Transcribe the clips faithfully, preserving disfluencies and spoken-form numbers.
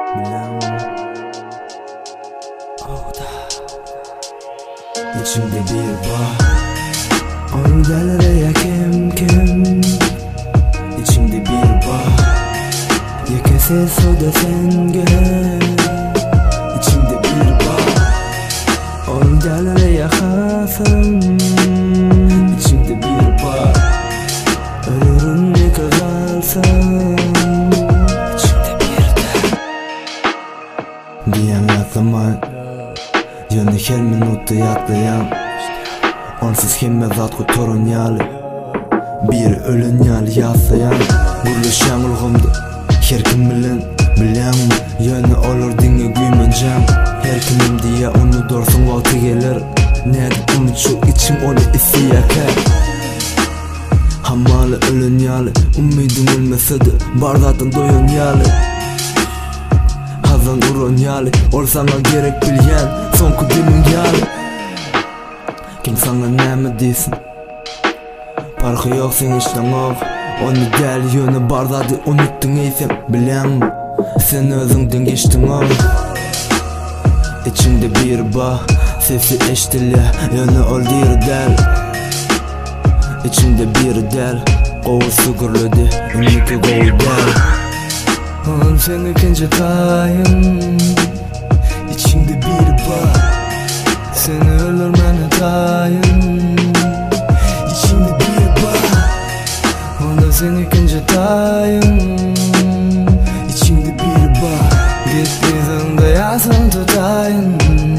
Bilen oh da İçimde bir bağ onu derlere kim kim İçimde bir bağ Yekese soda sen gel İçimde bir bağ onu derlere yakasın İçimde bir bağ ölürüm ne kazalsın Diyen zaman Yönü her minutu yaklayan Onsuz himme zat kutorun yali Bir ölün yali yasayan Gurluşan ulgumdu Her kim bilin bilen mi Yönü olur dinge güymeneceğim Her kimim diye onu dorsun vakti gelir Nerede onu çok içim onu istiyakar Hamalı ölün yali Umidum ölmesedi Bardadın doyun yali Hazan urun yali Ol sana gerek bilyen Son kudimin yali Kim sana näme deysin Farkı yok sen işten ol Onu gel yönü bardadı unuttun eysem bilen mi Sen özünden geçtin ol İçinde bir bağ Sesi eştile yönü ol dir del İçinde bir del Qoğusu gürledi Ümiki qoğu del On seni ikinci tayım İçimde bir bağ Seni ölürmene tayım İçimde bir bağ Onda seni ikinci tayım İçimde bir bağ Gittiğinde yasın tutayım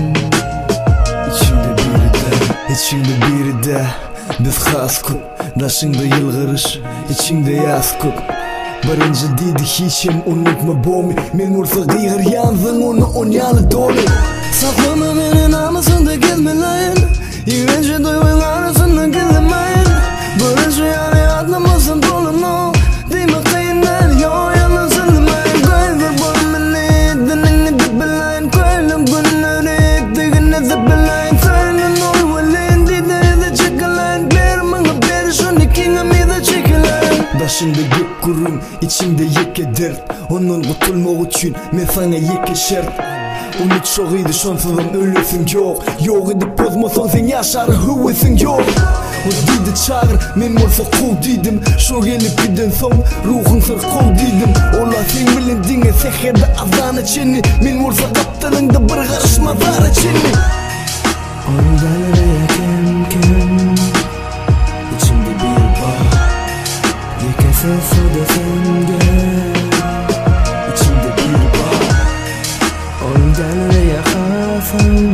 İçimde biri de İçimde biri de Biz has kut Daşında yılgırış İçimde yas kut Barınca dedi hiçim unutma bomi Men vursa gıyır yansın onu on yalı dolu Saklama beni namusunda gizmeleyin Yüvence duyun arasında gizlemeyin Barınca yani atlamasın dolu no Dime kıyınlar yo yalnız ılmayın Koydur boyumini dinini dibileyin Koylum günleri digine zibileyin Söylün ol valin dide de çekileyin Bir mıngı bir şunu kingimi de çekileyin Daşında gök kurum içimde yeke dert Onun kutulmak için men sana yeke şert Onu çok iyiydi şansızım ölüsün yok Yok edip bozmasan sen yaşar hüvesin yok O dedi çağır men olsa kul dedim Şu gelip giden son ruhun sır kul dedim Ola sen bilin dinge seherde azan içini Men olsa kaptanında bir karışma zar içini Onu derlere kim kim İçimde bir bağ Yekese soda sen gel İçimde bir bağ Onu derlere yakasın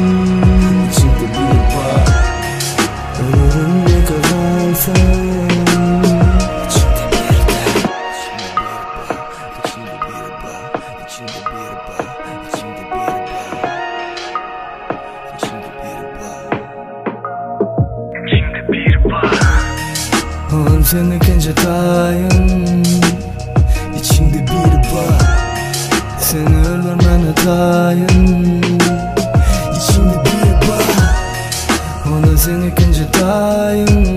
İçimde bir bağ ölürüm ne kazalsın İçimde bir de İçimde bir bağ İçimde bir bağ İçimde bir bağ İçimde bir bağ İçimde bir bağ On sen ikinci tayım İçimde bir bağ Seni ölürmene tayım İçimde bir bağ Ona sen ikinci tayım